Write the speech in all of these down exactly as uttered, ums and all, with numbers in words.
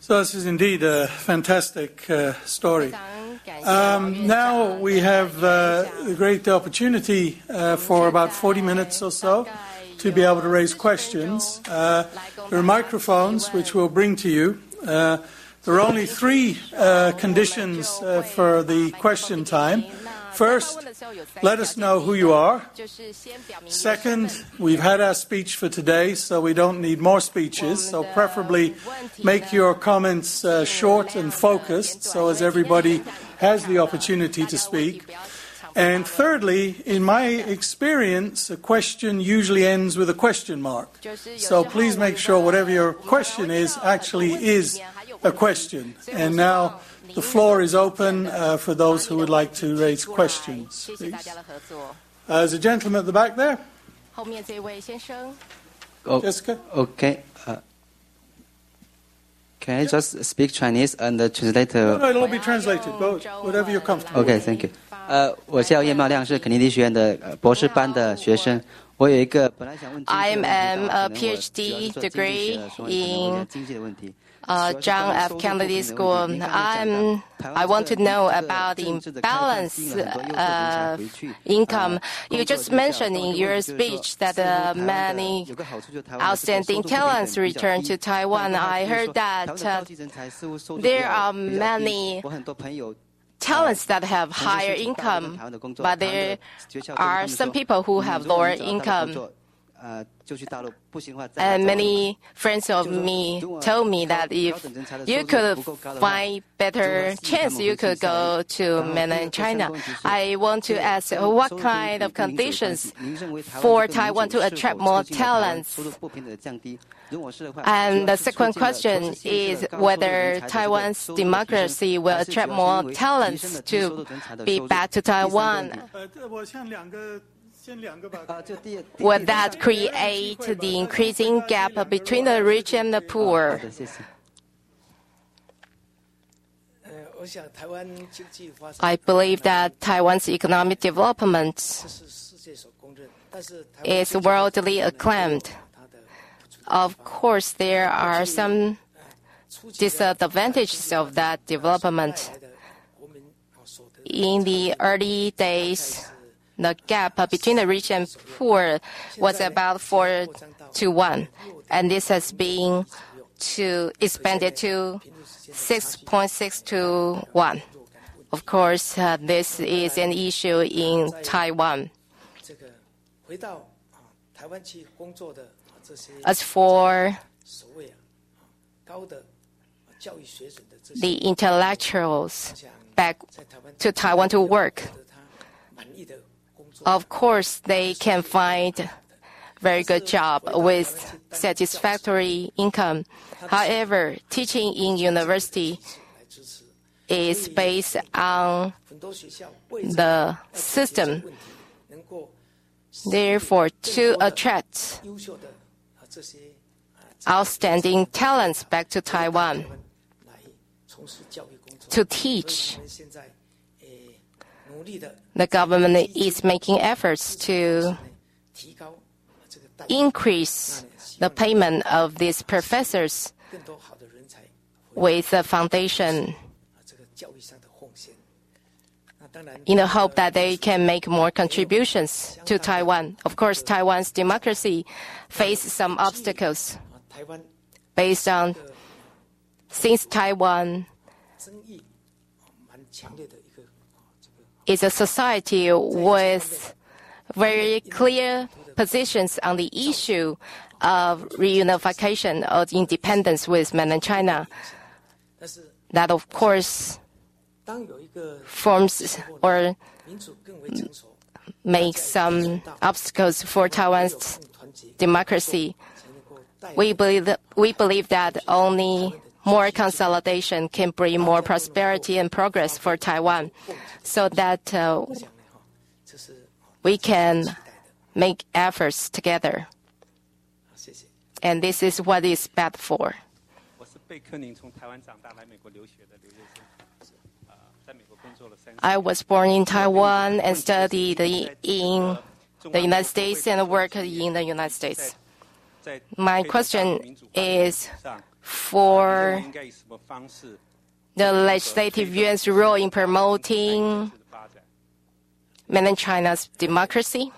So this is indeed a fantastic uh, story. Um, now we have uh, a great opportunity uh, for about forty minutes or so to be able to raise questions. Uh, there are microphones which we'll bring to you. Uh, there are only three uh, conditions uh, for the question time. First, let us know who you are. Second, we've had our speech for today, so we don't need more speeches. So preferably make your comments uh, short and focused so as everybody has the opportunity to speak. And thirdly, in my experience, a question usually ends with a question mark. So please make sure whatever your question is actually is a question. And now the floor is open uh, for those who would like to raise questions. Please. Uh, there's a gentleman at the back there. Oh, Jessica? Okay. Uh, can I just speak Chinese and uh, translate? Uh, No, no, it'll all be translated. Go, whatever you're comfortable Okay, with. thank you. 呃，我叫叶茂亮，是肯尼迪学院的呃博士班的学生。我有一个本来想问经济 I 的问题， am 但 a 可能我主要是 PhD 做经济学 degree 的，所以可能问一下 in 经济的问题。 uh, John F. Kennedy School. I'm, I want to know about the imbalance of income. You just mentioned in your speech that uh, many outstanding talents return to Taiwan. I heard that uh, there are many talents that have higher income, but there are some people who have lower income. And many friends of me told me that if you could find better chance, you could go to mainland China. I want to ask what kind of conditions for Taiwan to attract more talents? And the second question is whether Taiwan's democracy will attract more talents to be back to Taiwan. Would that create the increasing gap between the rich and the poor? I believe that Taiwan's economic development is worldly acclaimed. Of course, there are some disadvantages of that development. In the early days, the gap between the rich and poor was about four to one, and this has been to expanded to six point six to one. Of course, uh, this is an issue in Taiwan. As for the intellectuals back to Taiwan to work, of course, they can find very good job with satisfactory income. However, teaching in university is based on the system. Therefore, to attract outstanding talents back to Taiwan to teach, the government is making efforts to increase the payment of these professors with a foundation in the hope that they can make more contributions to Taiwan. Of course, Taiwan's democracy faces some obstacles based on, since Taiwan is a society with very clear positions on the issue of reunification of independence with mainland China. That, of course, forms or makes some obstacles for Taiwan's democracy. We believe that, we believe that only more consolidation can bring more prosperity and progress for Taiwan, so that uh, we can make efforts together. And this is what is bad for. I was born in Taiwan and studied in the United States and worked in the United States. My question is, for the Legislative Yuan's role in promoting mainland China's democracy?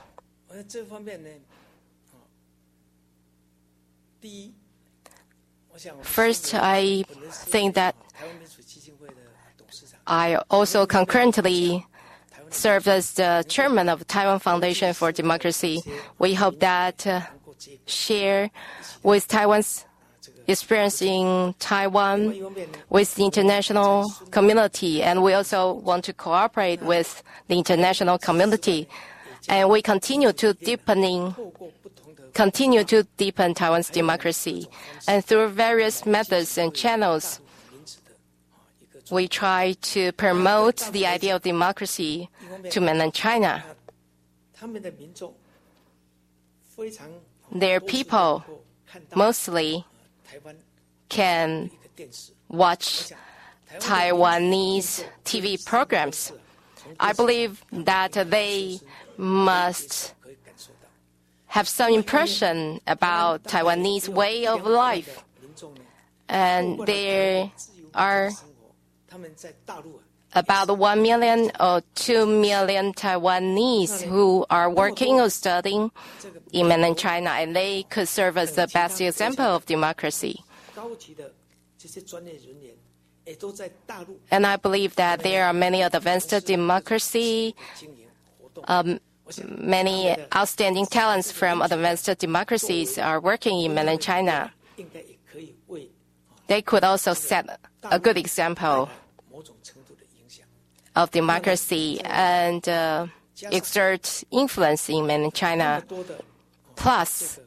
First, I think that I also concurrently served as the chairman of Taiwan Foundation for Democracy. We hope that uh, share with Taiwan's experience in Taiwan with the international community, and we also want to cooperate with the international community. And we continue to deepening, continue to deepen Taiwan's democracy. And through various methods and channels, we try to promote the idea of democracy to mainland China. Their people mostly can watch Taiwanese T V programs. I believe that they must have some impression about Taiwanese way of life. And there are about one million or two million Taiwanese who are working or studying in mainland China, and they could serve as the best example of democracy. And I believe that there are many advanced democracy, um, many outstanding talents from advanced democracies are working in mainland China. They could also set a good example of democracy and uh, exert influence in mainland China. Plus,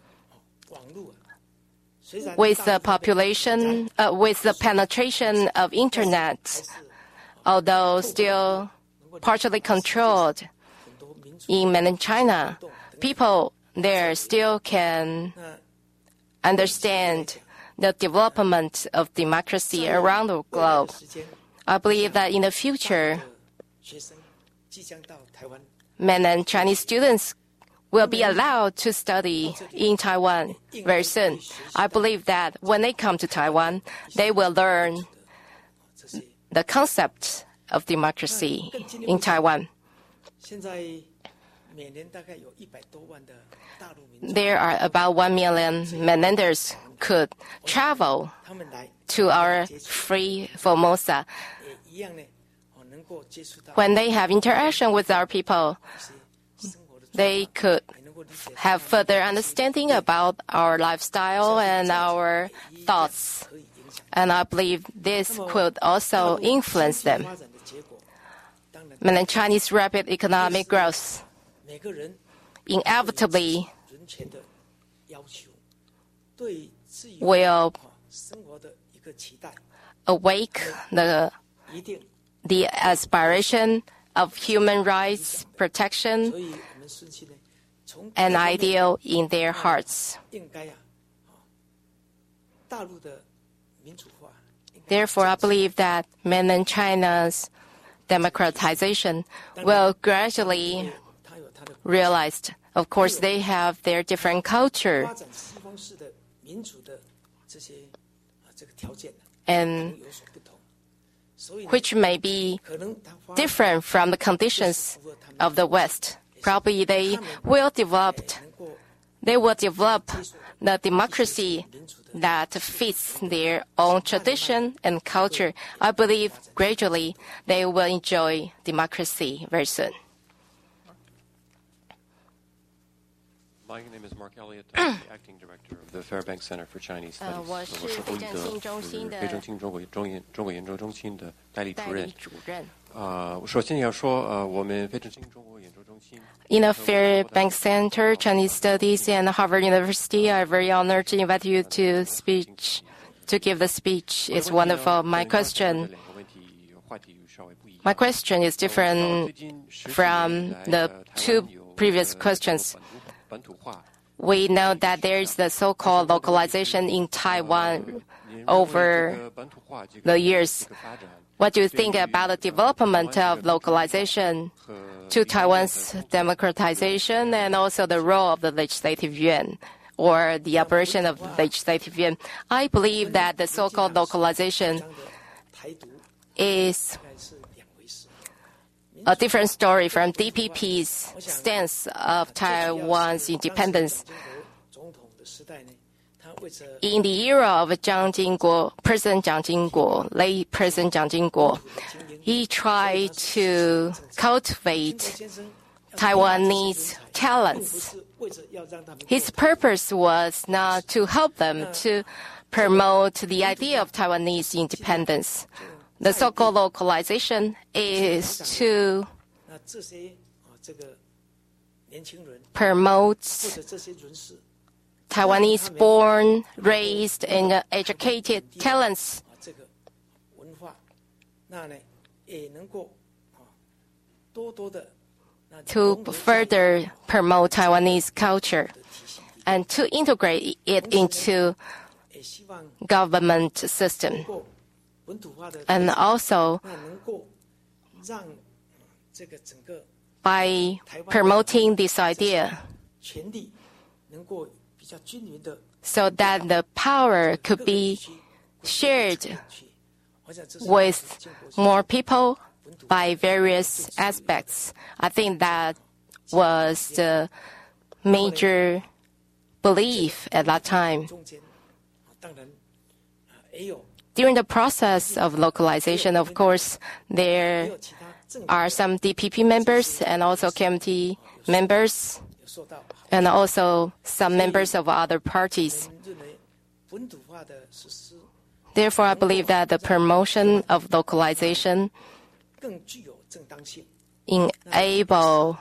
with the population, uh, with the penetration of internet, although still partially controlled in mainland China, people there still can understand the development of democracy around the globe. I believe that in the future, mainland Chinese students will be allowed to study in Taiwan very soon. I believe that when they come to Taiwan, they will learn the concept of democracy in Taiwan. There are about one million mainlanders could travel to our free Formosa. When they have interaction with our people, they could have further understanding about our lifestyle and our thoughts. And I believe this could also influence them. Mainland Chinese rapid economic growth inevitably will awake the, the aspiration of human rights protection and ideal in their hearts. Therefore, I believe that mainland China's democratization will gradually realize. Of course, they have their different culture, and which may be different from the conditions of the West. Probably they will develop, they will develop the democracy that fits their own tradition and culture. I believe gradually they will enjoy democracy very soon. My name is Mark Elliott. I'm the acting director of the Fairbanks Center for Chinese Studies. 我是非正信中心的非正信中国中研中国研究中心的代理主任。啊，我首先要说，呃，我们非正信中国研究中心。 In the Fairbanks Center, Chinese Studies, and Harvard University, I'm very honored to invite you to speech, to give the speech. It's wonderful. My question, my question is different from the two previous questions. We know that there is the so-called localization in Taiwan over the years. What do you think about the development of localization to Taiwan's democratization and also the role of the Legislative Yuan? or the operation of the legislative yuan. I believe that the so-called localization is a different story from D P P's stance of Taiwan's independence. In the era of Jiang Jingguo, President Jiang Jingguo, late President Jiang Jingguo, he tried to cultivate Taiwanese talents. His purpose was not to help them to promote the idea of Taiwanese independence. The so-called localization is to promote Taiwanese-born, raised, and educated talents to further promote Taiwanese culture and to integrate it into government system. And also, by promoting this idea, so that the power could be shared with more people by various aspects. I think that was the major belief at that time. During the process of localization, of course, there are some D P P members and also K M T members, and also some members of other parties. Therefore, I believe that the promotion of localization enable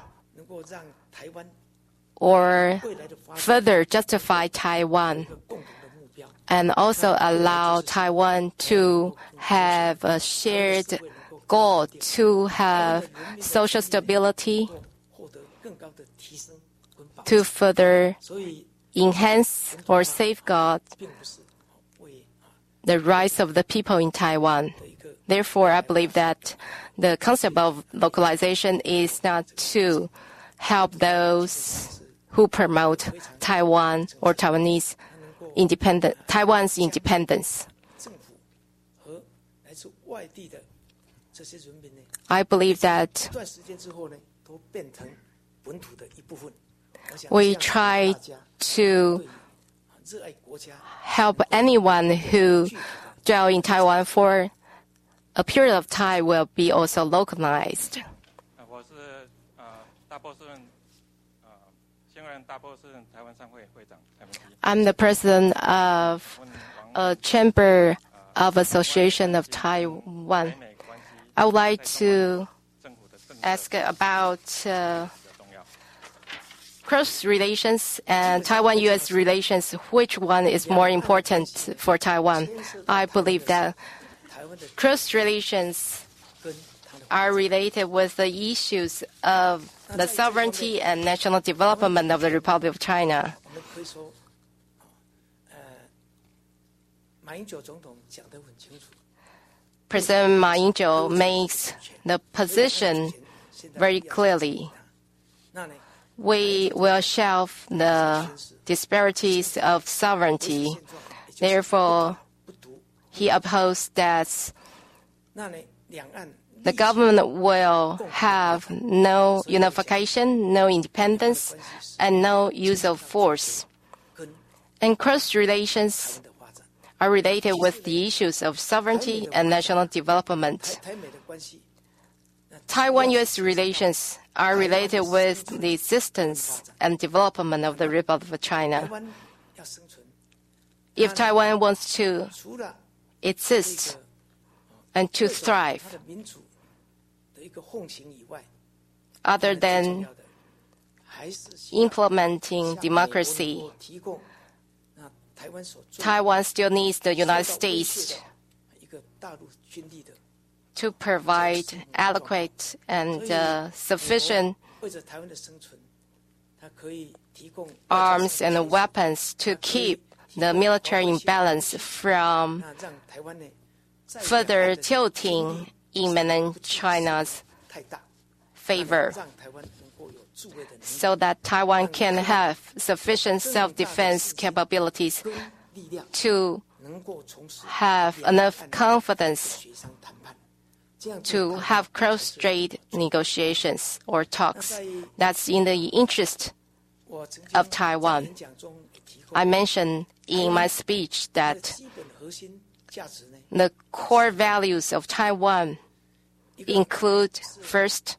or further justify Taiwan and also allow Taiwan to have a shared goal to have social stability, to further enhance or safeguard the rights of the people in Taiwan. Therefore, I believe that the concept of localization is not to help those who promote Taiwan or Taiwanese independent, Taiwan's independence. I believe that we try to help anyone who dwell in Taiwan for a period of time will be also localized. I'm the president of a Chamber of Association of Taiwan. I would like to ask about uh, cross relations and Taiwan-U S relations. Which one is more important for Taiwan? I believe that cross relations are related with the issues of the sovereignty and national development of the Republic of China. President Ma Ying-jeou makes the position very clearly. We will shelve the disparities of sovereignty. Therefore, he upholds that the government will have no unification, no independence, and no use of force. And cross relations are related with the issues of sovereignty and national development. Taiwan-U S relations are related with the existence and development of the Republic of China. If Taiwan wants to exist and to thrive, other than implementing democracy, Taiwan still needs the United States to provide adequate and uh, sufficient arms and weapons to keep the military imbalance from further tilting in mainland China's favor. so that Taiwan can have sufficient self-defense capabilities to have enough confidence to have cross-strait negotiations or talks. That's in the interest of Taiwan. I mentioned in my speech that the core values of Taiwan include, first,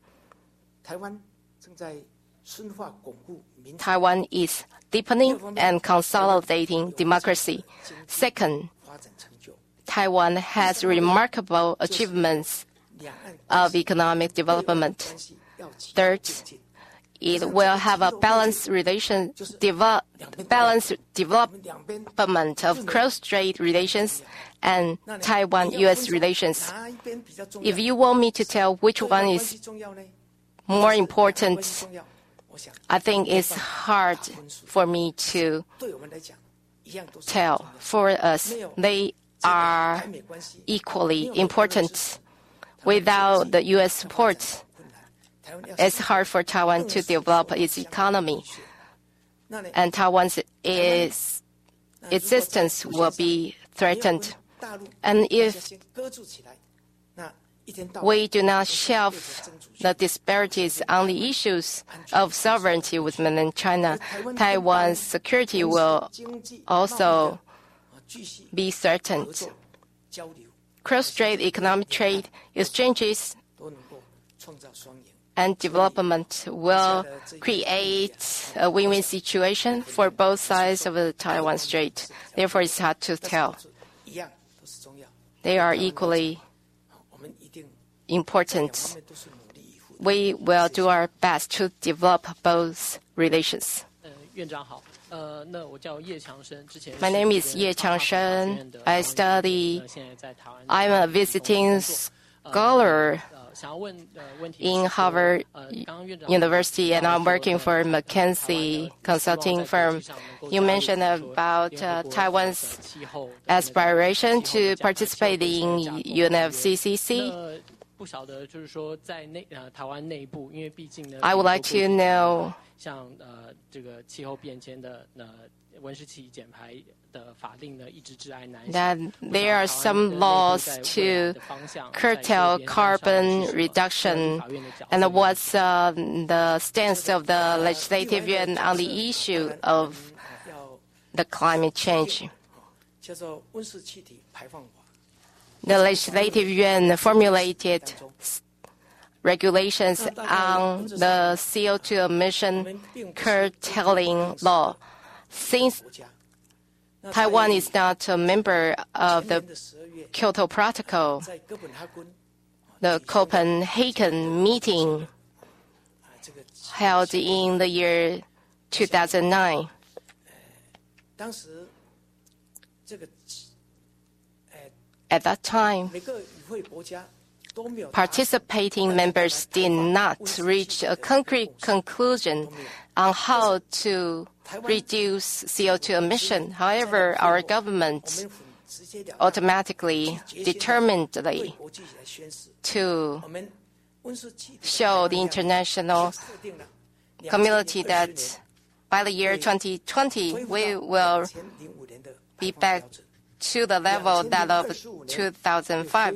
Taiwan is deepening and consolidating democracy. Second, Taiwan has remarkable achievements of economic development. Third, it will have a balanced relation, develop, balanced development of cross-strait relations and Taiwan-U S relations. If you want me to tell which one is more important, I think it's hard for me to tell. For us, they are equally important. Without the U S support, it's hard for Taiwan to develop its economy, and Taiwan's is, existence will be threatened. And if we do not shelve the disparities on the issues of sovereignty with mainland China, Taiwan's security will also be threatened. Cross-strait economic trade exchanges and development will create a win-win situation for both sides of the Taiwan Strait. Therefore, it's hard to tell. They are equally important. We will do our best to develop both relations. My name is Ye Qiangshen. I study, I'm a visiting scholar in Harvard University, and I'm working for McKinsey consulting firm. You mentioned about uh, Taiwan's aspiration to participate in U N F C C C. I would like to know that there are some laws to curtail carbon reduction, and what's uh, the stance of the Legislative Yuan on the issue of the climate change. The Legislative Yuan formulated regulations on the C O two emission curtailing law. Since Taiwan is not a member of the Kyoto Protocol, the Copenhagen meeting held in the year two thousand nine. At that time, participating members did not reach a concrete conclusion on how to reduce C O two emission. However, our government automatically, determinedly to show the international community that by the year twenty twenty, we will be back to the level that of two thousand five.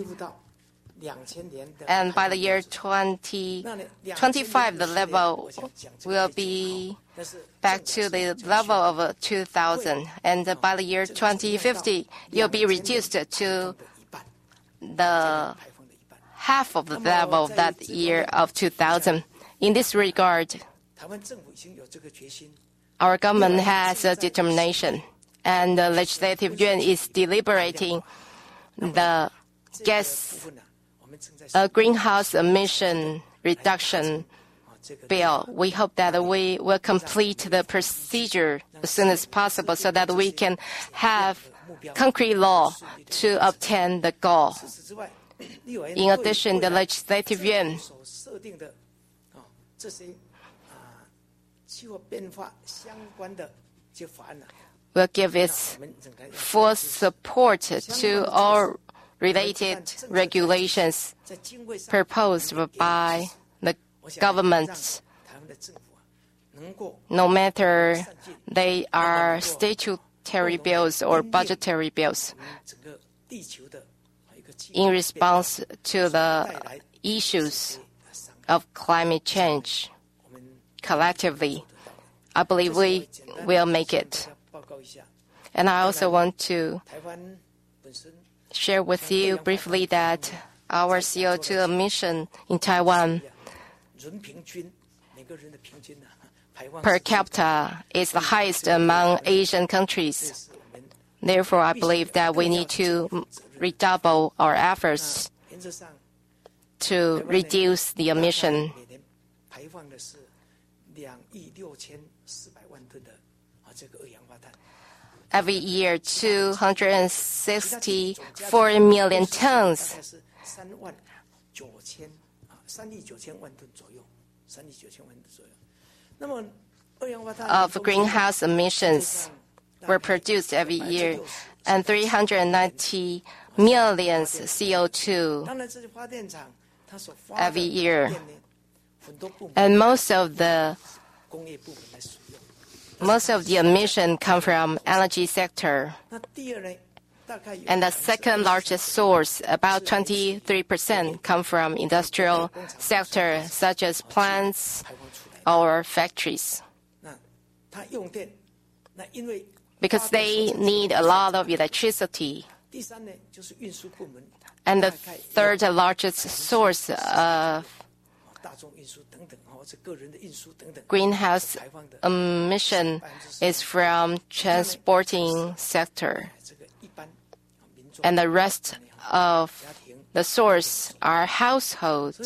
And by the year twenty twenty-five, the level will be back to the level of two thousand. And by the year twenty fifty, it will be reduced to the half of the level of that year of two thousand. In this regard, our government has a determination, and the Legislative Yuan is deliberating the gas a greenhouse emission reduction bill. We hope that we will complete the procedure as soon as possible so that we can have concrete law to obtain the goal. In addition, the Legislative Yuan will give its full support to all related regulations proposed by the government no matter they are statutory bills or budgetary bills, in response to the issues of climate change collectively, I believe we will make it. And I also want to share with you briefly that our C O two emission in Taiwan per capita is the highest among Asian countries. Therefore, I believe that we need to redouble our efforts to reduce the emission. Every year, two hundred sixty-four million tons of greenhouse emissions were produced every year, and three hundred ninety million C O two every year. And most of the most of the emission come from energy sector. And the second largest source, about twenty-three percent, come from industrial sector, such as plants or factories. Because they need a lot of electricity. And the third largest source of greenhouse emission is from transporting sector. And the rest of the source are household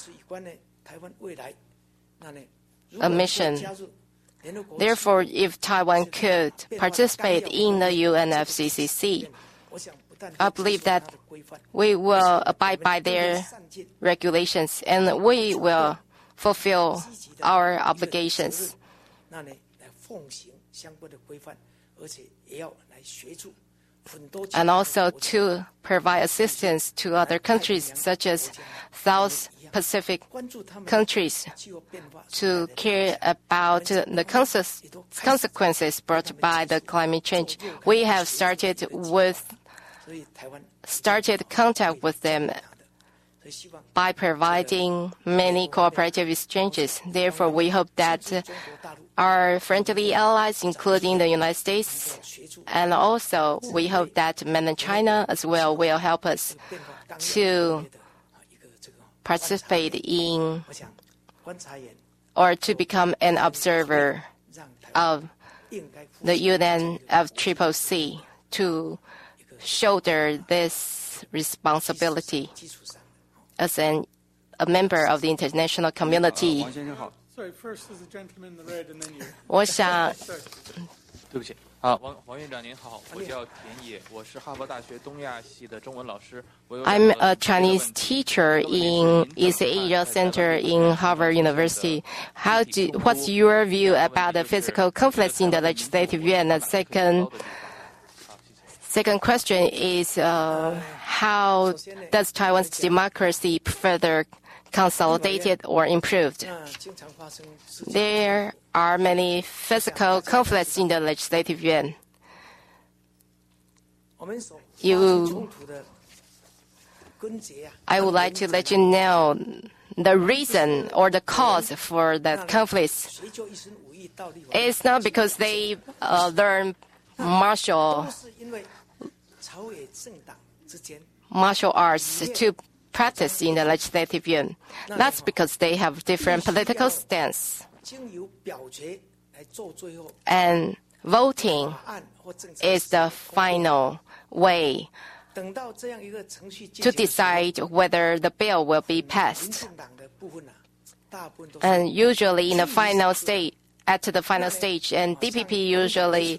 emission. Therefore, if Taiwan could participate in the U N F C C C, I believe that we will abide by their regulations and we will fulfill our obligations. And also to provide assistance to other countries, such as South Pacific countries, to care about the consequences brought by the climate change. We have started with started contact with them by providing many cooperative exchanges. Therefore, we hope that our friendly allies, including the United States, and also we hope that mainland China as well will help us to participate in or to become an observer of the U N F C C C to shoulder this responsibility as an, a member of the international community. Sorry, first is the gentleman in the red, and then you. 我想， 对不起，啊，王王院长您好，我叫田野，我是哈佛大学东亚系的中文老师。 I'm a Chinese teacher in East Asia Center in Harvard University. How do, what's your view about the physical conflicts in the Legislative Yuan? And second, second question is, uh, how does Taiwan's democracy further consolidated or improved? There are many physical conflicts in the Legislative Yuan. You, I would like to let you know the reason or the cause for the conflicts. It's not because they uh, learn martial martial arts to practice in the Legislative Yuan. That's because they have different political stance. And voting is the final way to decide whether the bill will be passed. And usually in the final stage, at the final stage, and D P P usually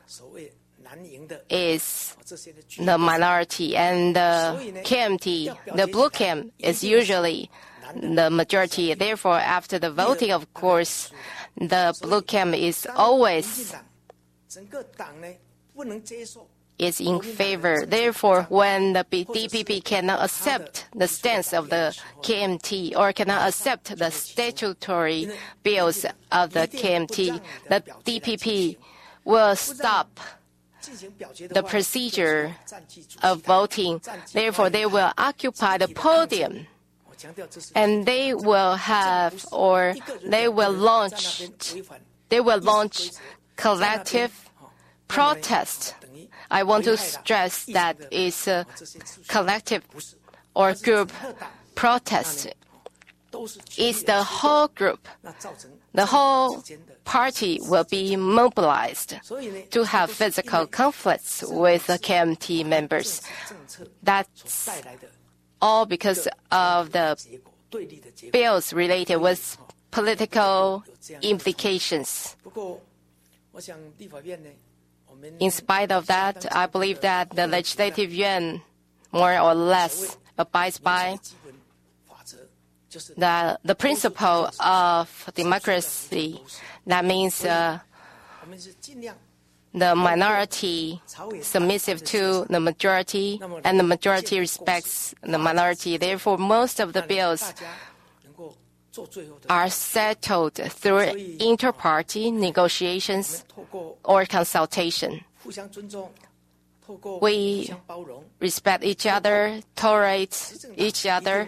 is the minority, and the K M T, the blue camp, is usually the majority. Therefore, after the voting, of course, the blue camp is always is in favor. Therefore, when the D P P cannot accept the stance of the K M T or cannot accept the statutory bills of the K M T, the D P P will stop the procedure of voting. Therefore, they will occupy the podium, and they will have or they will launch they will launch collective protest. I want to stress that it's a collective or group protest. It's the whole group. The whole party will be mobilized to have physical conflicts with the K M T members. That's all because of the bills related with political implications. In spite of that, I believe that the Legislative Yuan more or less abides by the, the principle of democracy. That means uh, the minority submissive to the majority, and the majority respects the minority. Therefore, most of the bills are settled through inter-party negotiations or consultation. We respect each other, tolerate each other,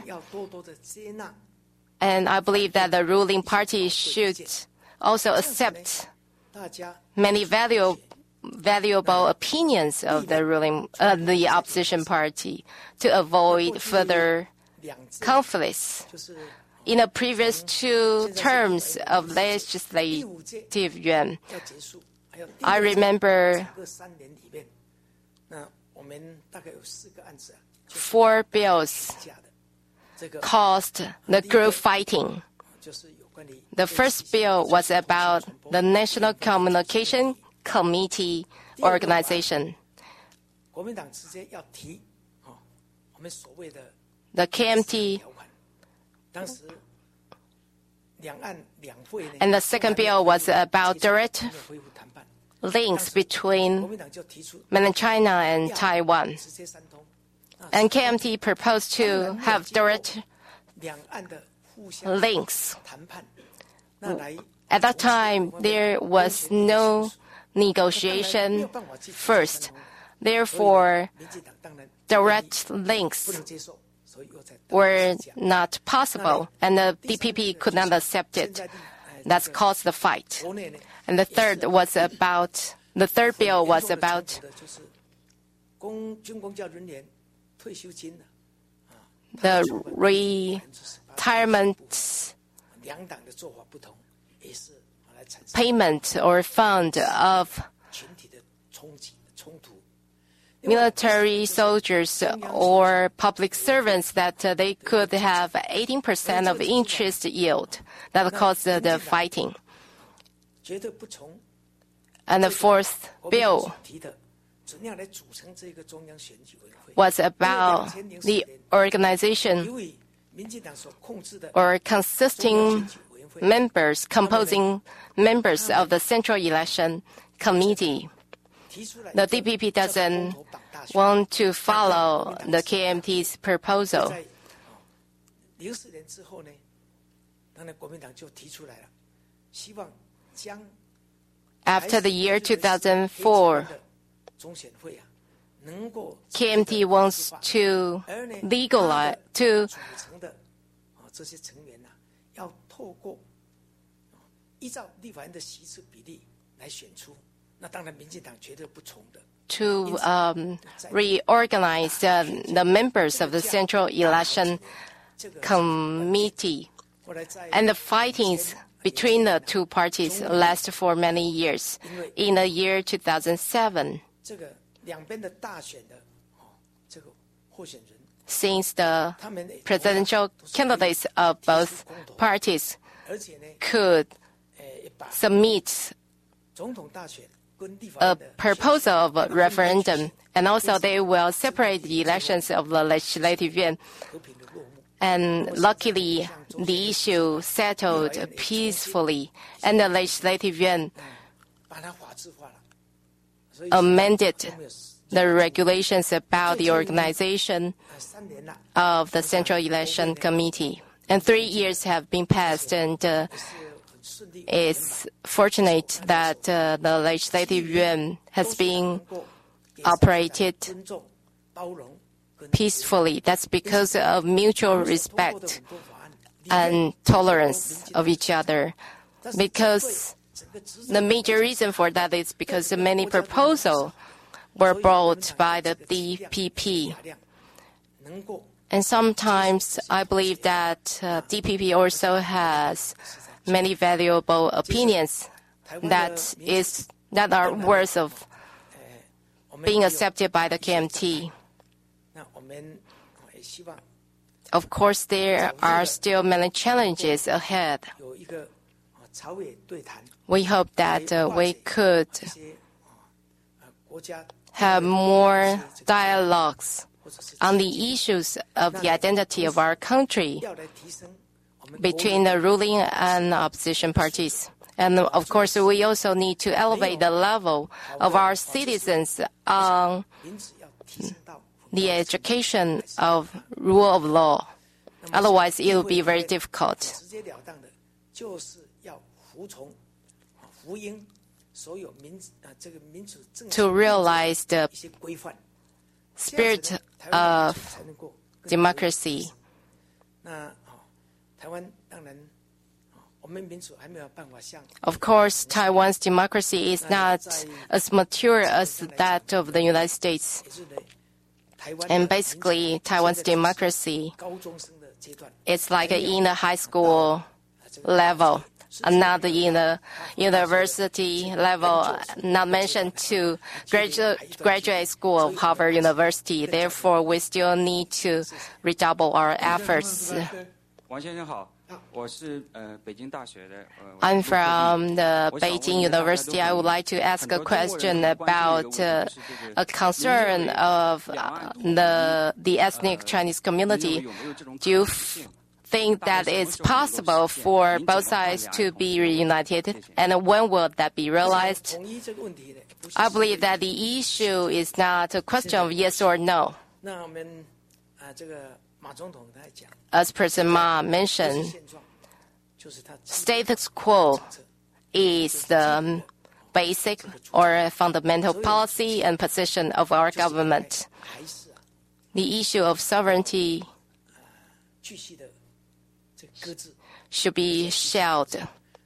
and I believe that the ruling party should also accept many valuable valuable opinions of the ruling uh, the opposition party to avoid further conflicts. In the previous two terms of Legislative Yuan, I remember four bills caused the group fighting. The first bill was about the National Communication Committee organization. The K M T and the second bill was about direct links between mainland China and Taiwan. And K M T proposed to have direct links. At that time, there was no negotiation first. Therefore, direct links were not possible, and the D P P could not accept it. That's caused the fight. And the third was about the third bill was about the retirement payment or fund of military soldiers or public servants that uh, they could have eighteen percent of interest yield. That caused uh, the fighting. And the fourth bill was about the organization or consisting members, composing members of the Central Election Committee. The D P P doesn't want to follow the K M T's proposal. After the year two thousand four, K M T wants to legalize, to to um, reorganize uh, the members of the Central Election Committee. And the fightings between the two parties lasted for many years. In the year two thousand seven, since the presidential candidates of both parties could submit a proposal of a referendum, and also they will separate the elections of the Legislative Yuan. And luckily, the issue settled peacefully, and the Legislative Yuan amended the regulations about the organization of the Central Election Committee. And three years have been passed, and uh, it's fortunate that uh, the Legislative Yuan has been operated peacefully. That's because of mutual respect and tolerance of each other. Because the major reason for that is because many proposals were brought by the D P P. And sometimes I believe that uh, D P P also has many valuable opinions that is that are worth of being accepted by the K M T. Of course, there are still many challenges ahead. We hope that uh, we could have more dialogues on the issues of the identity of our country between the ruling and opposition parties. And of course, we also need to elevate the level of our citizens on the education of rule of law. Otherwise, it will be very difficult to realize the spirit of democracy. Of course, Taiwan's democracy is not as mature as that of the United States. And basically, Taiwan's democracy is like in the high school level, and not in the university level, not mentioned to graduate, graduate school of Harvard University. Therefore, we still need to redouble our efforts. I'm from the Beijing University. I would like to ask a question about uh, a concern of uh, the the ethnic Chinese community. Do you f- think that it's possible for both sides to be reunited, and when will that be realized? I believe that the issue is not a question of yes or no. As President Ma mentioned, status quo is the basic or fundamental policy and position of our government. The issue of sovereignty should be shelved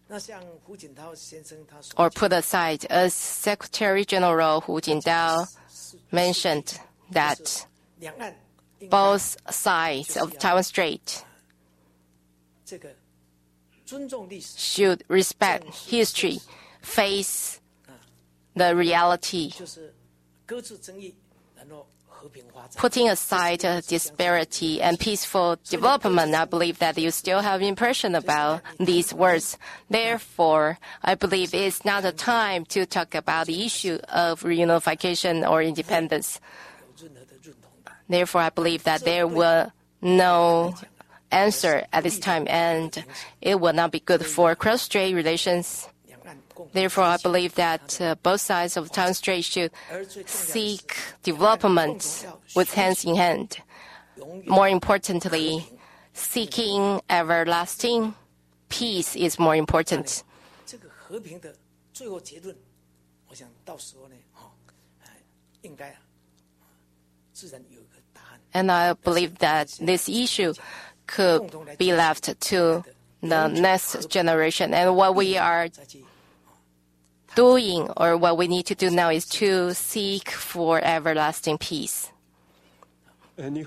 or put aside. As Secretary General Hu Jintao mentioned that both sides of Taiwan Strait should respect history, face the reality, putting aside uh, disparity and peaceful development. I believe that you still have impression about these words. Therefore, I believe it's not the time to talk about the issue of reunification or independence. Therefore, I believe that there will no answer at this time, and it will not be good for cross-strait relations. Therefore, I believe that uh, both sides of Taiwan Strait should seek development with hands in hand. More importantly, seeking everlasting peace is more important. And I believe that this issue could be left to the next generation. And what we are doing, or what we need to do now, is to seek for everlasting peace. I'm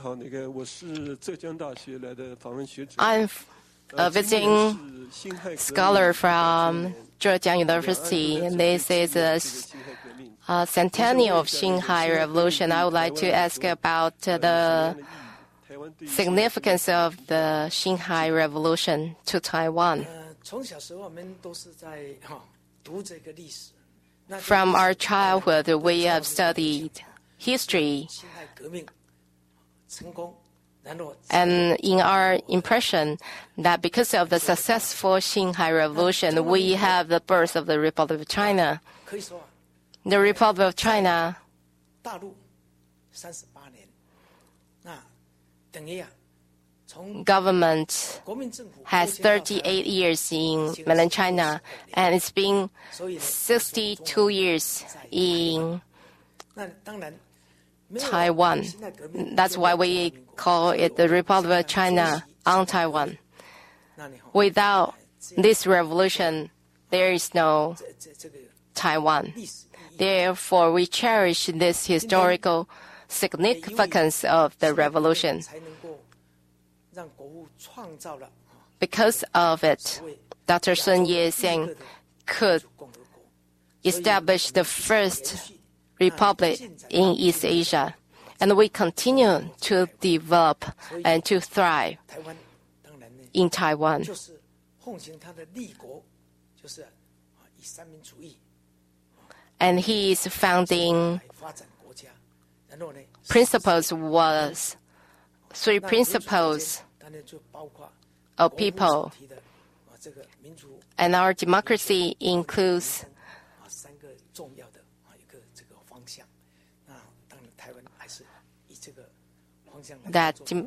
a visiting scholar from Zhejiang University. This is a Uh, centennial of Xinhai Revolution. I would like to ask about uh, the significance of the Xinhai Revolution to Taiwan. From our childhood, we have studied history, and in our impression that because of the successful Xinhai Revolution, we have the birth of the Republic of China. the Republic of China government has thirty-eight years in mainland China, and it's been sixty-two years in Taiwan. That's why we call it the Republic of China on Taiwan. Without this revolution, there is no Taiwan. Therefore, we cherish this historical significance of the revolution. Because of it, Doctor Sun Yat-sen could establish the first republic in East Asia, and we continue to develop and to thrive in Taiwan. And his founding principles was three principles of people, and our democracy includes that dem-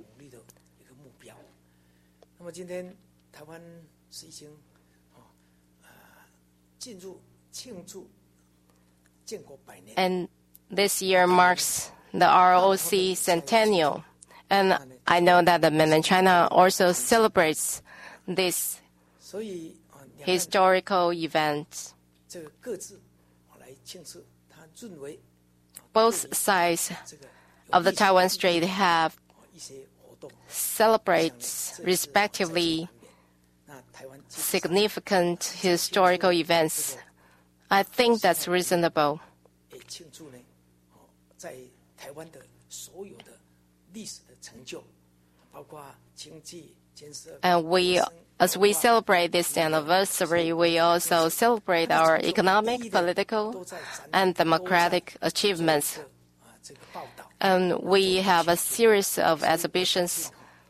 and this year marks the R O C centennial, and I know that the mainland China also celebrates this historical event. Both sides of the Taiwan Strait have celebrates respectively significant historical events. I think that's reasonable. And we, as we celebrate this anniversary, we also celebrate our economic, political, and democratic achievements. And we have a series of exhibitions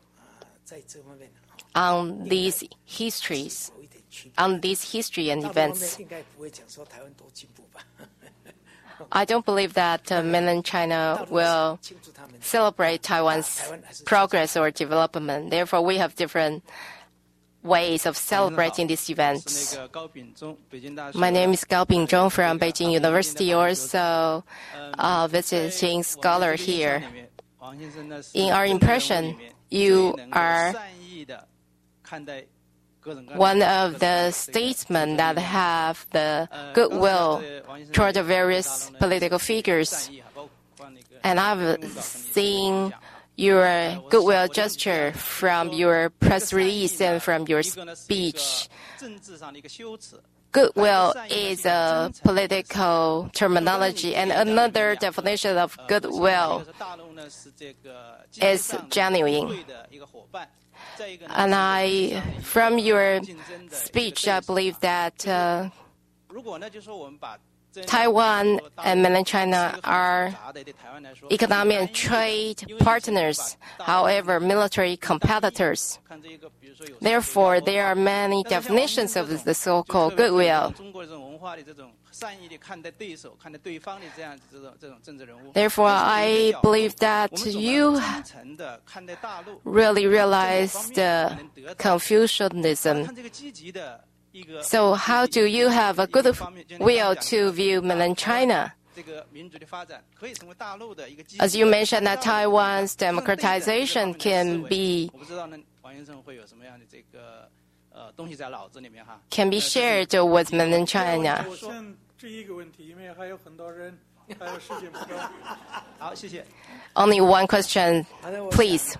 on these histories, on these history and events. I don't believe that uh, mainland China will celebrate Taiwan's progress or development. Therefore, we have different ways of celebrating these events. My name is Gao Bingzhong from Beijing University, also a visiting scholar here. In our impression, you are one of the statesmen that have the goodwill toward the various political figures. And I've seen your goodwill gesture from your press release and from your speech. Goodwill is a political terminology, and another definition of goodwill is genuine. And I, from your speech, I believe that uh, Taiwan and mainland China are economic and trade partners, however, military competitors. Therefore, there are many definitions of the so-called goodwill. Therefore, I believe that you really realize the Confucianism. So how do you have a good will to view mainland China? As you mentioned, that Taiwan's democratization can be can be shared with mainland China. Only one question, please.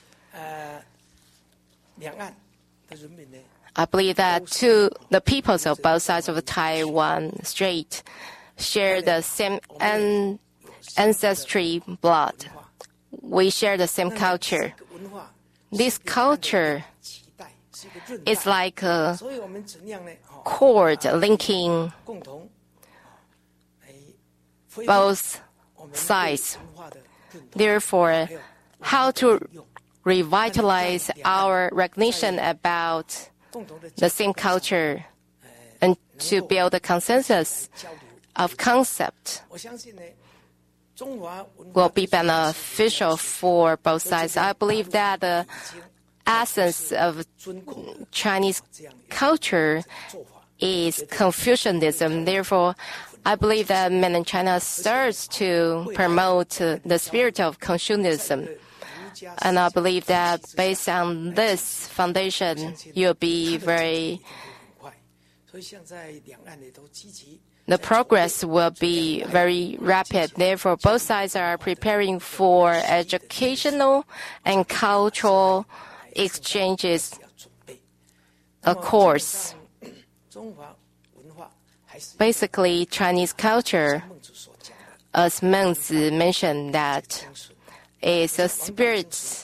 I believe that two, the peoples of both sides of the Taiwan Strait share the same an, ancestry blood. We share the same culture. This culture is like a cord linking both sides. Therefore, how to revitalize our recognition about the same culture and to build a consensus of concept will be beneficial for both sides. I believe that the essence of Chinese culture is Confucianism. Therefore, I believe that mainland China starts to promote the spirit of Confucianism. And I believe that based on this foundation, you'll be very, the progress will be very rapid. Therefore, both sides are preparing for educational and cultural exchanges, a course. Basically, Chinese culture, as Mengzi mentioned, that is a spirit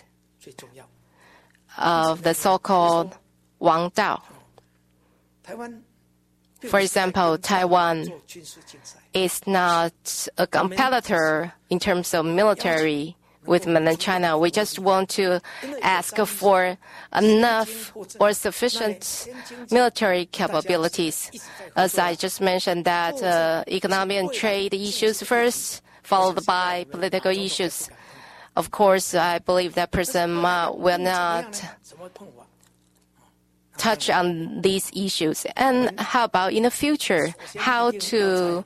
of the so-called Wang Dao. For example, Taiwan is not a competitor in terms of military with mainland China. We just want to ask for enough or sufficient military capabilities. As I just mentioned, that uh, economic and trade issues first, followed by political issues. Of course, I believe that President Ma will not touch on these issues. And how about in the future, how to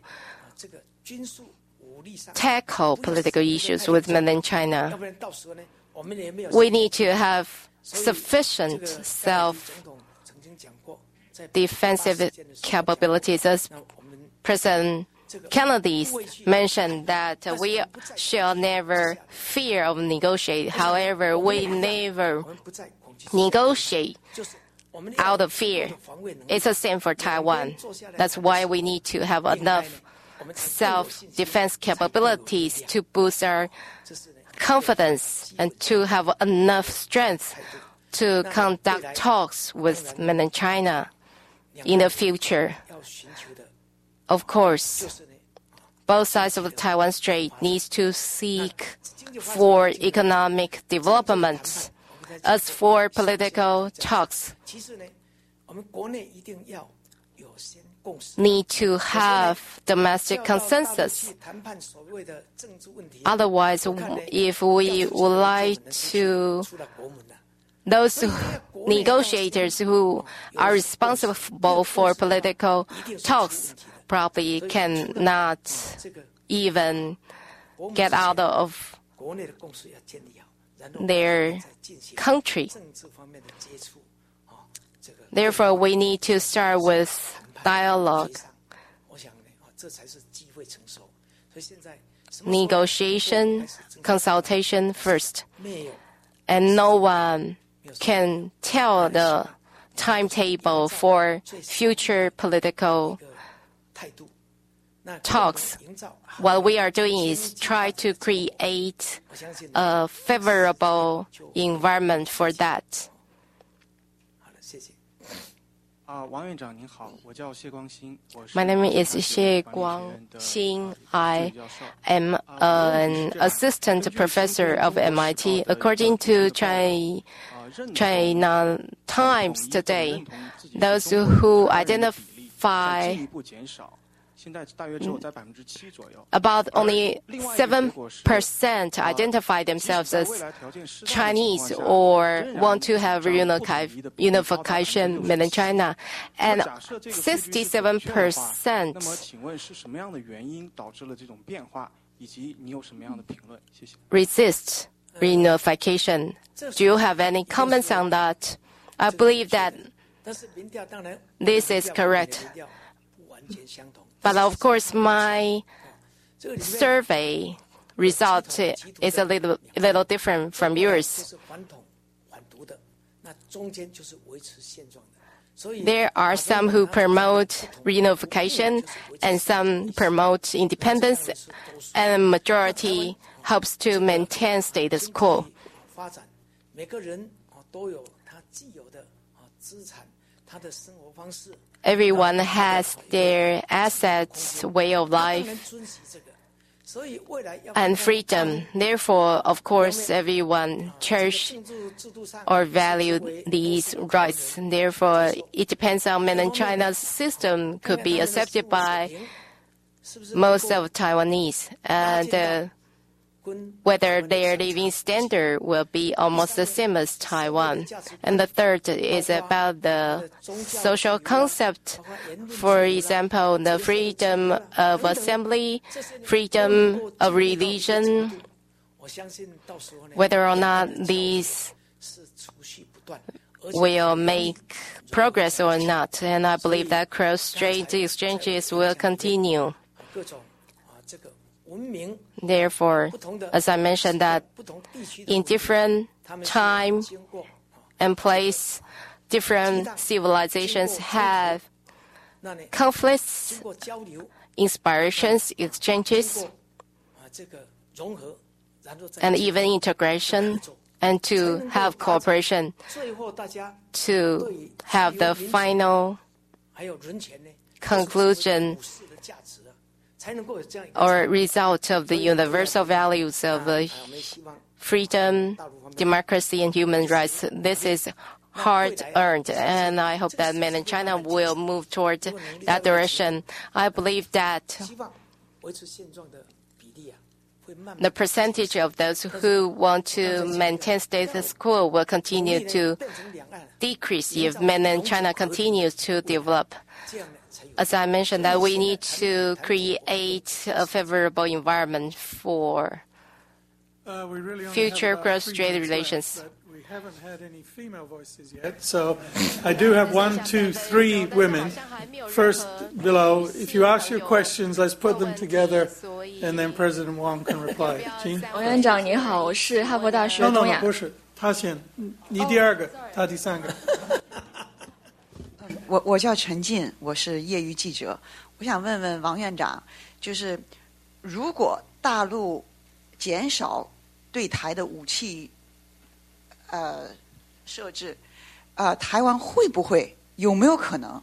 tackle political issues with mainland China? We need to have sufficient self-defensive capabilities. As President Kennedy mentioned that we shall never fear of negotiate. However, we never negotiate out of fear. It's the same for Taiwan. That's why we need to have enough self-defense capabilities to boost our confidence and to have enough strength to conduct talks with mainland China in the future. Of course, both sides of the Taiwan Strait needs to seek for economic development. As for political talks, need to have domestic consensus. Otherwise, if we would like to, those negotiators who are responsible for political talks probably cannot even get out of their country. Therefore, we need to start with dialogue, negotiation, consultation first. And no one can tell the timetable for future political talks. What we are doing is try to create a favorable environment for that. My name is Xie Guangxin. I am an assistant professor of M I T. According to China, China Times today, those who identify about only seven percent identify themselves as Chinese or want to have unification mainland China, and sixty-seven percent resist reunification. Do you have any comments on that? I believe that this is correct. But of course, my survey result is a little, little different from yours. There are some who promote reunification and some promote independence, and the majority hopes to maintain status quo. Everyone has their assets, way of life, and freedom. Therefore, of course, everyone cherish or value these rights. Therefore, it depends on mainland China's system could be accepted by most of Taiwanese, and uh, whether their living standard will be almost the same as Taiwan. And the third is about the social concept. For example, the freedom of assembly, freedom of religion, whether or not these will make progress or not. And I believe that cross-strait exchanges will continue. Therefore, as I mentioned, that in different time and place, different civilizations have conflicts, inspirations, exchanges, and even integration, and to have cooperation, to have the final conclusion or result of the universal values of uh, freedom, democracy, and human rights. This is hard-earned, and I hope that mainland China will move toward that direction. I believe that the percentage of those who want to maintain status quo will continue to decrease if mainland China continues to develop. As I mentioned, that we need to create a favorable environment for uh, we really future cross-strait relations. Left, we haven't had any female voices yet, so I do have one, two, three women. First, below, if you ask your questions, let's put them together, and then President Wang can reply. Jean? 王院长你好，我是哈佛大学 No, no, 东 no, 亚。 不是，他先，你第二个，他第三个。 我我叫陈进，我是业余记者。我想问问王院长，就是如果大陆减少对台的武器呃设置，呃，台湾会不会有没有可能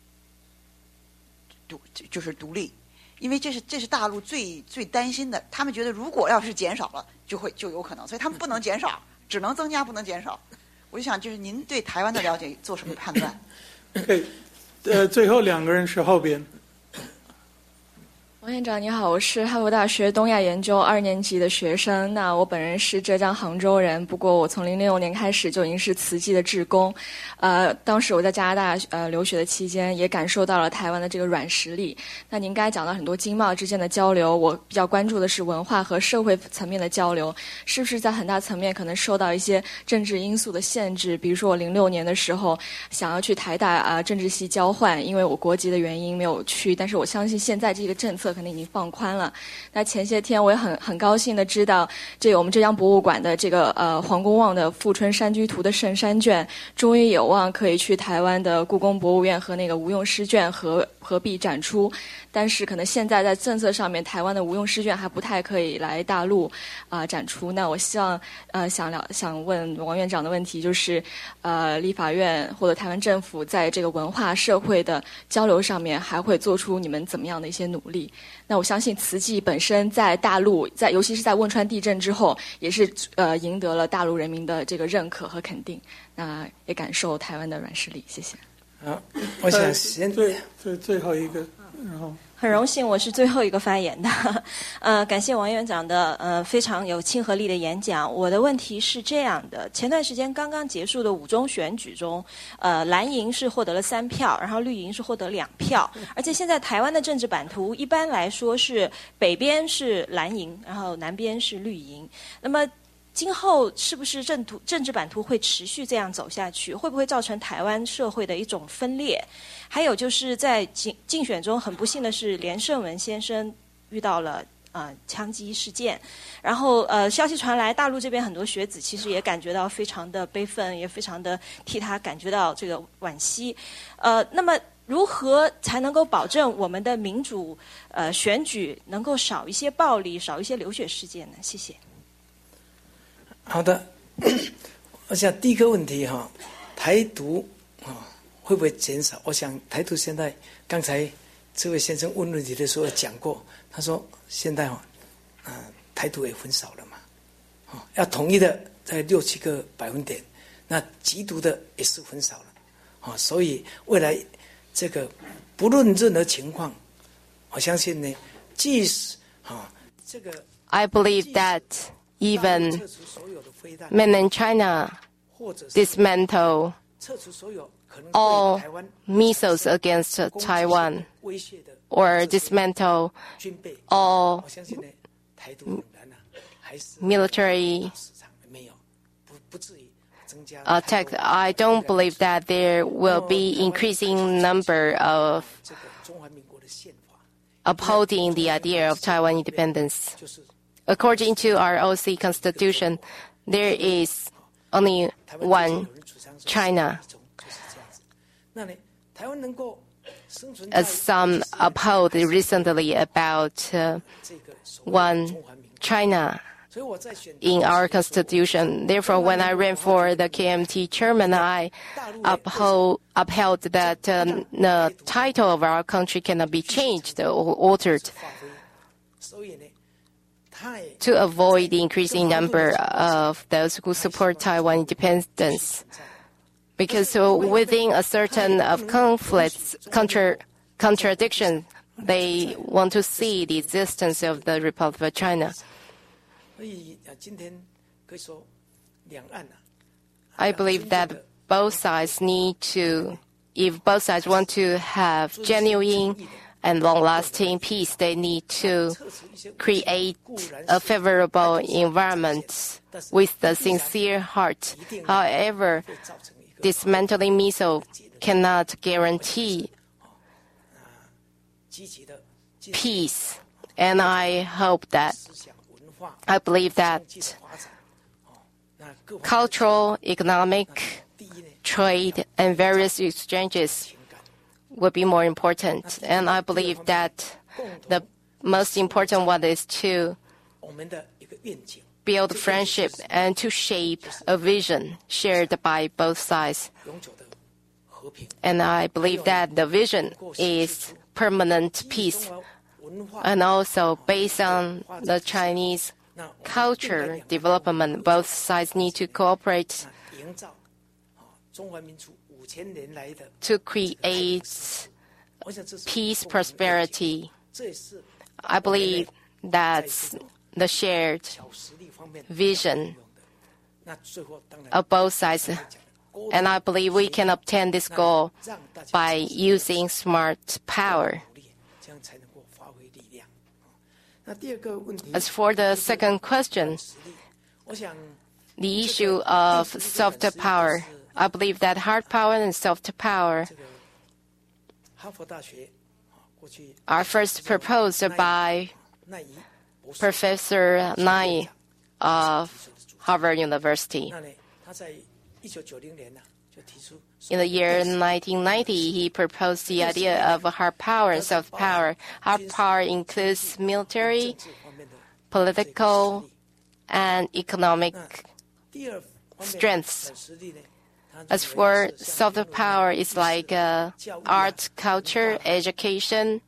独就是独立？因为这是这是大陆最最担心的，他们觉得如果要是减少了，就会就有可能，所以他们不能减少，只能增加，不能减少。我就想，就是您对台湾的了解做什么判断？ 对，呃，最后两个人是后边。 王院长你好，我是哈佛大学东亚研究二年级的学生。那我本人是浙江杭州人，不过我从零六年开始就已经是慈济的志工。呃，当时我在加拿大呃留学的期间，也感受到了台湾的这个软实力。那您刚才讲到很多经贸之间的交流，我比较关注的是文化和社会层面的交流，是不是在很大层面可能受到一些政治因素的限制？比如说我零六年的时候想要去台大啊、呃、政治系交换，因为我国籍的原因没有去，但是我相信现在这个政策可能已经放宽了。那前些天我也很很高兴的知道，这个我们浙江博物馆的这个呃黄公望的《富春山居图》的圣山卷，终于有望可以去台湾的故宫博物院和那个吴用诗卷合合璧展出。但是可能现在在政策上面，台湾的吴用诗卷还不太可以来大陆啊、呃、展出。那我希望呃想了想问王院长的问题就是，呃立法院或者台湾政府在这个文化社会的交流上面，还会做出你们怎么样的一些努力？那我相信慈济本身在大陆，在尤其是在汶川地震之后，也是呃赢得了大陆人民的这个认可和肯定。那也感受台湾的软实力，谢谢。 好，我想先最最最后一个，然后。 很荣幸我是最后一个发言的，呃，感谢王院长的呃非常有亲和力的演讲。我的问题是这样的：前段时间刚刚结束的五中选举中，呃，蓝营是获得了三票，然后绿营是获得两票，而且现在台湾的政治版图一般来说是北边是蓝营，然后南边是绿营。那么今后是不是政图政治版图会持续这样走下去？会不会造成台湾社会的一种分裂？还有就是在竞竞选中，很不幸的是，连胜文先生遇到了呃枪击事件，然后呃消息传来，大陆这边很多学子其实也感觉到非常的悲愤，也非常的替他感觉到这个惋惜。呃，那么如何才能够保证我们的民主呃选举能够少一些暴力，少一些流血事件呢？谢谢。 好的，我想第一个问题哈，台独啊会不会减少？我想台独现在刚才这位先生问问题的时候讲过，他说现在哈，啊、呃、台独也分少了嘛，啊要统一的在六七个百分点，那极独的也是分少了，啊所以未来这个不论任何情况，我相信呢， 即使啊这个 I believe that even mainland China dismantle all missiles against Taiwan or dismantle all military attacks. I don't believe that there will be increasing number of upholding the idea of Taiwan independence. According to our O C Constitution, there is only one China. As some uphold recently about uh, one China in our Constitution. Therefore, when I ran for the K M T chairman, I uphold, upheld that um, the title of our country cannot be changed or altered to avoid the increasing number of those who support Taiwan independence. Because so within a certain of conflicts, contra, contradiction, they want to see the existence of the Republic of China. I believe that both sides need to, if both sides want to have genuine and long-lasting peace, they need to create a favorable environment with a sincere heart. However, dismantling missile cannot guarantee peace, and I hope that, I believe that cultural, economic, trade, and various exchanges will be more important. And I believe that the most important one is to build friendship and to shape a vision shared by both sides. And I believe that the vision is permanent peace. And also, based on the Chinese culture development, both sides need to cooperate to create peace, prosperity. I believe that's the shared vision of both sides. And I believe we can obtain this goal by using smart power. As for the second question, the issue of soft power, I believe that hard power and soft power are first proposed by Professor Nai of Harvard University. In the year nineteen ninety, he proposed the idea of hard power and soft power. Hard power includes military, political, and economic strengths. As for soft power, it's like uh, art, culture, education,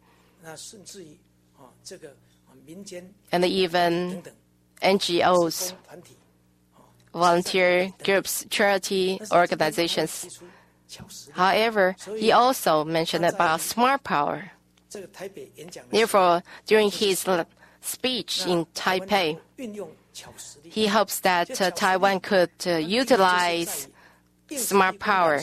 and even N G Os, volunteer groups, charity organizations. However, he also mentioned about smart power. Therefore, during his speech in Taipei, he hopes that uh, Taiwan could uh, utilize smart power.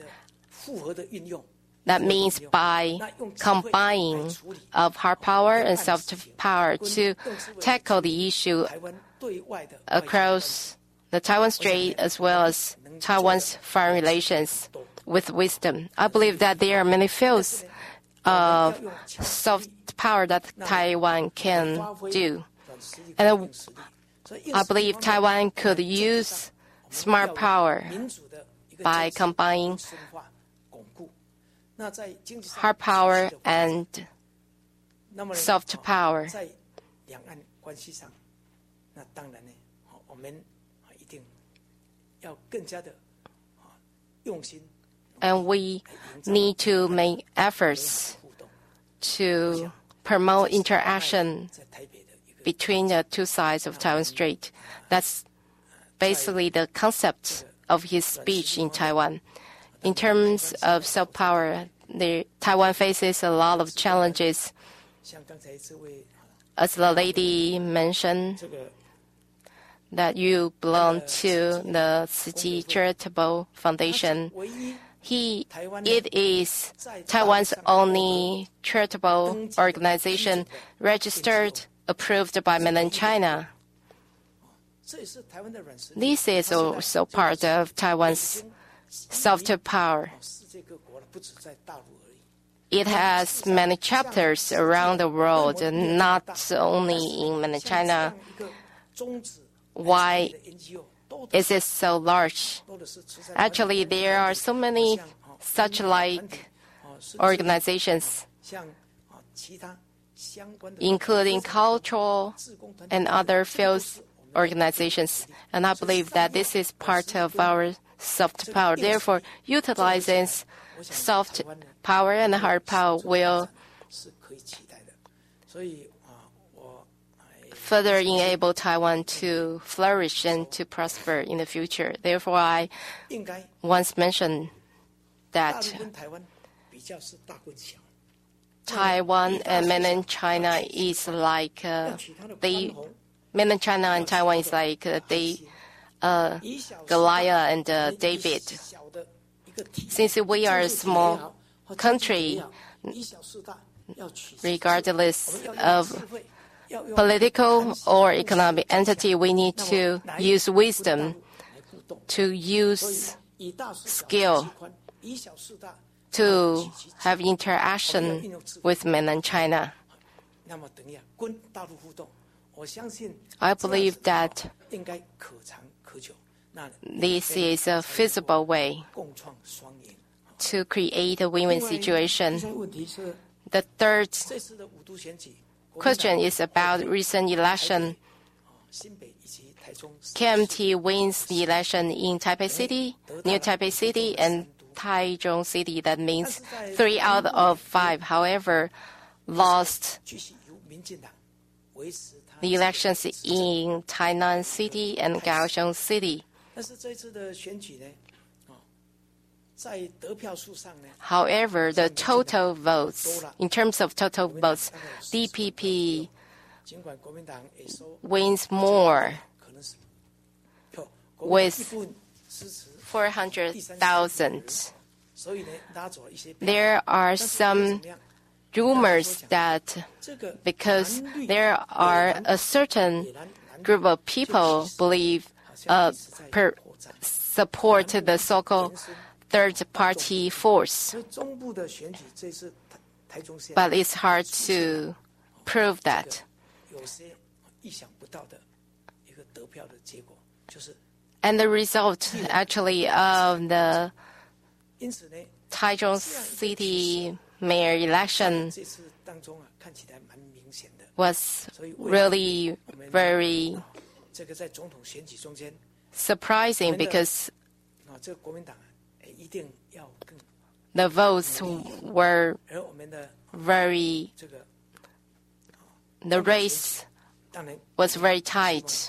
That means by combining of hard power and soft power to tackle the issue across the Taiwan Strait as well as Taiwan's foreign relations with wisdom. I believe that there are many fields of soft power that Taiwan can do. And I believe Taiwan could use smart power by combining hard power and soft power. And we need to make efforts to promote interaction between the two sides of Taiwan Strait. That's basically the concept of his speech in Taiwan. In terms of soft power, the, Taiwan faces a lot of challenges. as the lady mentioned, that you belong to the Tzu Chi Charitable Foundation. He, it is Taiwan's only charitable organization registered, approved by mainland China. This is also part of Taiwan's soft power. It has many chapters around the world, not only in mainland China. Why is it so large? Actually, there are so many such like organizations, including cultural and other fields organizations. And I believe that this is part of our soft power. Therefore, utilizing soft power and hard power will further enable Taiwan to flourish and to prosper in the future. Therefore, I once mentioned that Taiwan and mainland China is like uh, they mainland China and Taiwan is like uh, they uh, Goliath and uh, David. Since we are a small country, regardless of political or economic entity, we need to use wisdom, to use skill, to have interaction with mainland China. I believe that this is a feasible way to create a win-win situation. The third question is about recent election. K M T wins the election in Taipei City, New Taipei City, and Taichung City. That means three out of five. However, lost the elections in Tainan City and Kaohsiung City. However, the total votes, in terms of total votes, D P P wins more with four hundred thousand. There are some rumors that because there are a certain group of people believe uh, per, support the so-called third-party force, but it's hard to prove that. And the result, actually, of the Taichung City mayor election was really very surprising because the votes were very, the race was very tight.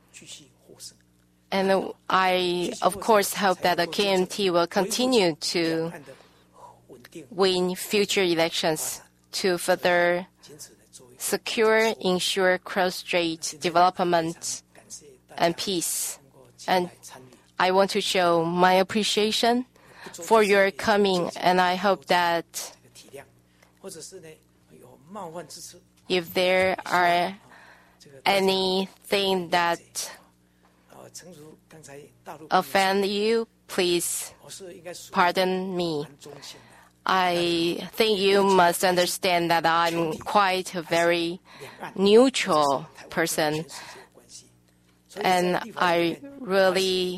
And I, of course, hope that the K M T will continue to win future elections to further secure, ensure cross-strait development and peace. And I want to show my appreciation for your coming, and I hope that if there are anything that offend you, please pardon me. I think you must understand that I'm quite a very neutral person, and I really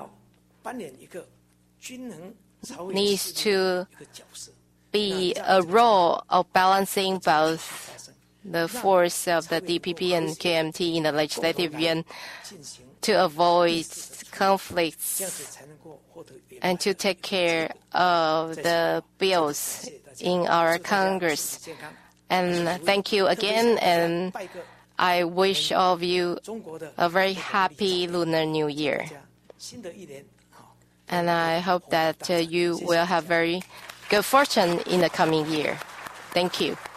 needs to be a role of balancing both the force of the D P P and K M T in the legislative yuan to avoid conflicts and to take care of the bills in our Congress. And thank you again, and I wish all of you a very happy Lunar New Year. And I hope that uh, you will have very good fortune in the coming year. Thank you.